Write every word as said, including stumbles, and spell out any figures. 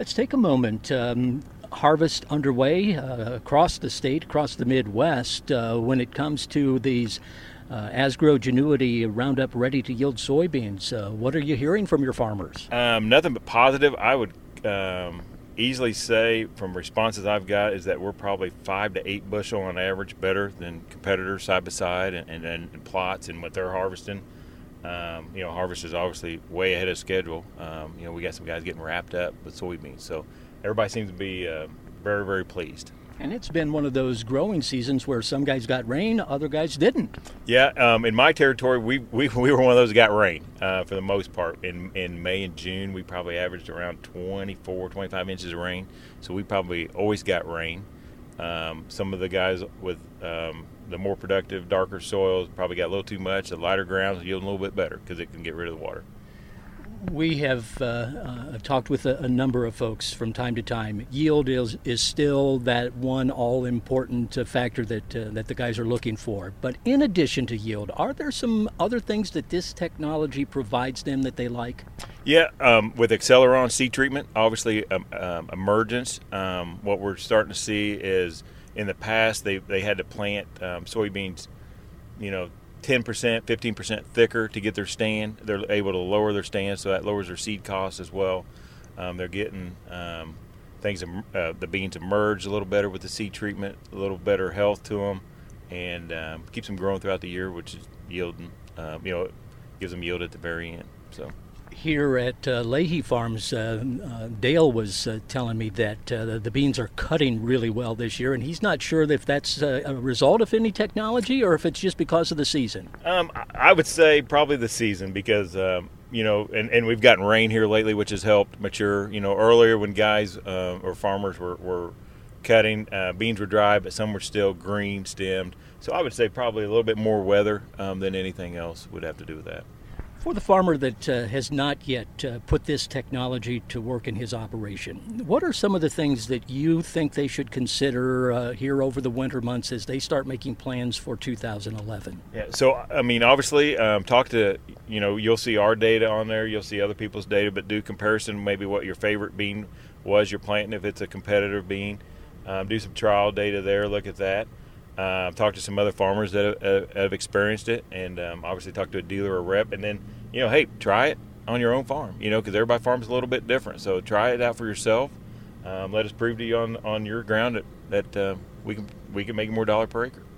Let's take a moment. Um, harvest underway uh, across the state, across the Midwest, uh, when it comes to these uh, Asgrow Genuity Roundup Ready to Yield soybeans. Uh, what are you hearing from your farmers? Um, nothing but positive. I would um, easily say from responses I've got is that we're probably five to eight bushel on average better than competitors side by side and, and, and plots and what they're harvesting. Um, you know, harvest is obviously way ahead of schedule. Um, you know, we got some guys getting wrapped up with soybeans. So everybody seems to be uh, very, very pleased. And it's been one of those growing seasons where some guys got rain, other guys didn't. Yeah, um, in my territory, we, we we were one of those that got rain uh, for the most part. In in May and June, we probably averaged around twenty-four, twenty-five inches of rain. So we probably always got rain. Um, some of the guys with um, the more productive, darker soils probably got a little too much. The lighter grounds yield a little bit better because it can get rid of the water. We have uh, uh, talked with a, a number of folks from time to time. Yield is is still that one all-important uh, factor that uh, that the guys are looking for. But in addition to yield, are there some other things that this technology provides them that they like? Yeah, um, with Acceleron seed treatment, obviously um, um, emergence. Um, what we're starting to see is in the past they they had to plant um, soybeans, you know, ten percent, fifteen percent thicker to get their stand. They're able to lower their stand, so that lowers their seed costs as well. Um, they're getting um, things, uh, the beans emerge a little better with the seed treatment, a little better health to them, and um, keeps them growing throughout the year, which is yielding, um, you know, gives them yield at the very end. So. Here at uh, Leahy Farms, uh, uh, Dale was uh, telling me that uh, the, the beans are cutting really well this year, and he's not sure if that's uh, a result of any technology or if it's just because of the season. Um, I would say probably the season because, um, you know, and, and we've gotten rain here lately, which has helped mature. You know, earlier when guys uh, or farmers were, were cutting, uh, beans were dry, but some were still green stemmed. So I would say probably a little bit more weather um, than anything else would have to do with that. For the farmer that uh, has not yet uh, put this technology to work in his operation, what are some of the things that you think they should consider uh, here over the winter months as they start making plans for two thousand eleven? Yeah, so, I mean, obviously, um, talk to, you know, you'll see our data on there, you'll see other people's data, but do comparison, maybe what your favorite bean was you're planting if it's a competitive bean. Um, do some trial data there, look at that. Uh, talk to some other farmers that have, uh, have experienced it, and um, obviously talk to a dealer or rep, and then, you know, hey, try it on your own farm, you know, because everybody farms a little bit different. So try it out for yourself. Um, let us prove to you on, on your ground that, that uh, we can we can make more dollar per acre.